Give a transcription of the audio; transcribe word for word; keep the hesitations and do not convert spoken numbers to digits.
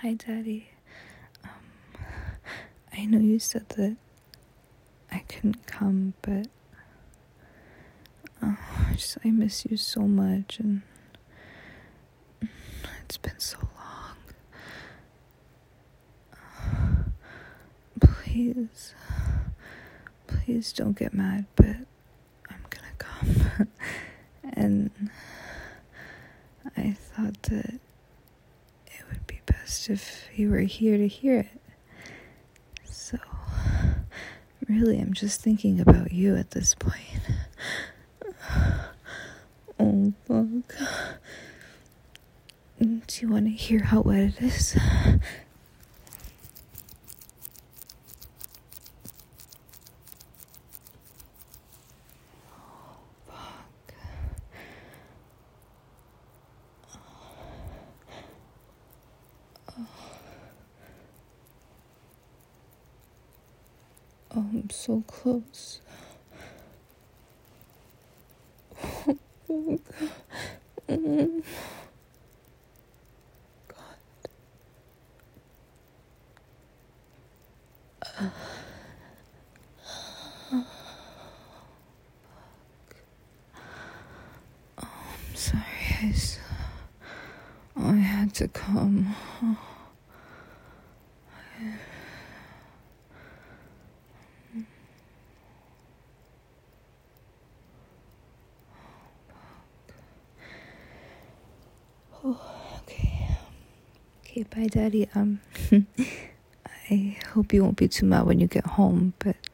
Hi, Daddy. Um, I know you said that I couldn't come, but uh, I just I miss you so much, and it's been so long. Uh, please, please don't get mad, but I'm gonna come. And I thought that it would be best if you were here to hear it. So, really, I'm just thinking about you at this point. Oh, fuck. Do you want to hear how wet it is? Oh, fuck. Oh. Oh, I'm so close. Oh, God. Uh. Oh, I'm sorry, guys. Oh, I had to come. Oh. Oh, okay. Okay, bye, Daddy. Um, I hope you won't be too mad when you get home, but